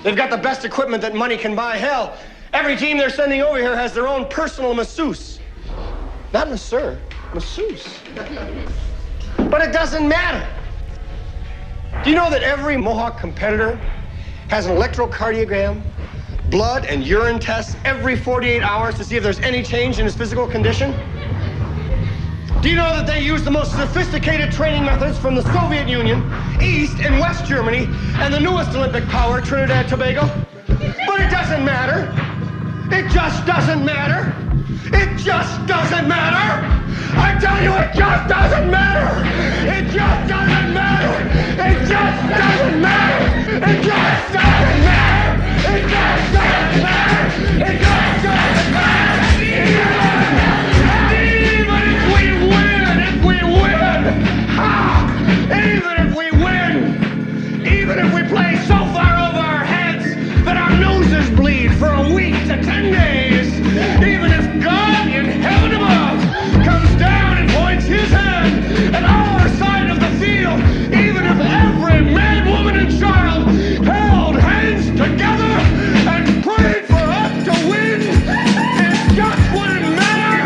They've got the best equipment that money can buy. Hell, every team they're sending over here has their own personal masseuse. Not masseur, masseuse. But it doesn't matter. Do you know that every Mohawk competitor has an electrocardiogram, blood and urine tests every 48 hours to see if there's any change in his physical condition? Do you know that they use the most sophisticated training methods from the Soviet Union, East and West Germany, and the newest Olympic power, Trinidad Tobago? But it doesn't matter. It just doesn't matter. It just doesn't matter. I tell you, it just doesn't matter. It just doesn't matter. It just doesn't matter. It just doesn't matter. It just doesn't matter. It just doesn't matter. Even if we play so far over our heads that our noses bleed for a week to 10 days, even if God in heaven above comes down and points his hand at our side of the field, even if every man, woman, and child held hands together and prayed for us to win, it just wouldn't matter.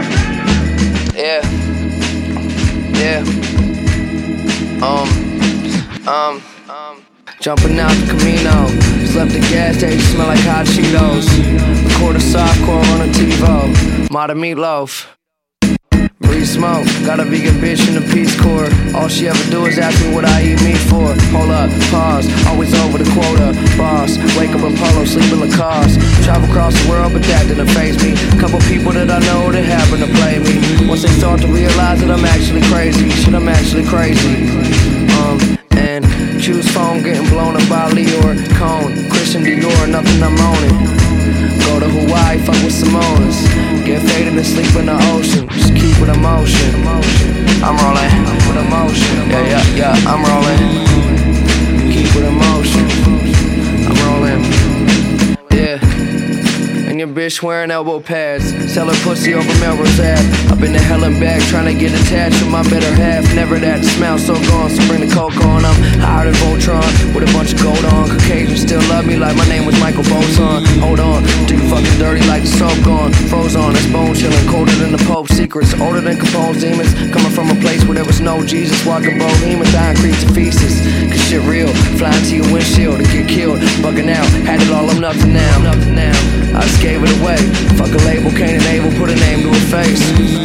Jumping out the Camino, slept the gas station, smell like hot Cheetos. A quarter softcore on a TiVo, modern meatloaf. Breathe smoke, got a vegan bitch in the Peace Corps. All she ever do is ask me what I eat meat for. Hold up, pause, always over the quota. Boss, wake up in polo, sleep in Lacoste. Travel across the world, but that didn't faze me. Couple people that I know that happen to play me. Once they start to realize that I'm actually crazy, shit, I'm actually crazy. And Q's phone getting blown up by Leor Cone. Christian Dior, nothing I'm owning. Go to Hawaii, fuck with Samoans. Get faded and sleep in the ocean. Just keep with emotion. I'm rolling with emotion. Yeah, I'm rolling. Keep with emotion. I'm rolling. Yeah. And your bitch wearing elbow pads. Sell her pussy over Melrose Ave. I've been to hell and back trying to get attached with my better half. Never that smell so gone, so bring the coke on. I'm higher than Voltron with a bunch of gold on. Caucasians still love me like my name was Michael Boson. Hold on, do you fucking dirty like the soap gone. Froze on, that's bone chillin', colder than the Pope's secrets. Older than Capone's demons. Coming from a place where there was no Jesus. Walking bohemian, dying creeps and feasts. Cause shit real, flying to your windshield to get killed. Bugging out, had it all, I'm nothing now. I just gave it away. Fuck a label, Cain and Abel, put a name to a face.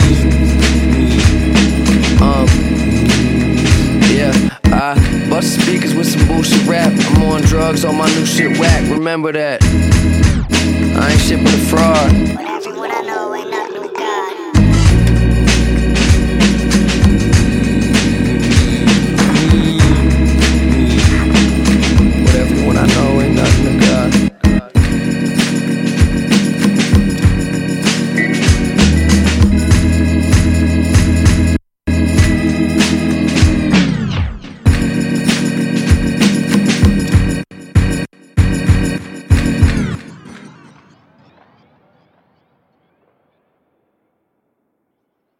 I bust speakers with some bullshit rap. I'm on drugs, all my new shit whack. Remember that. I ain't shit but a fraud.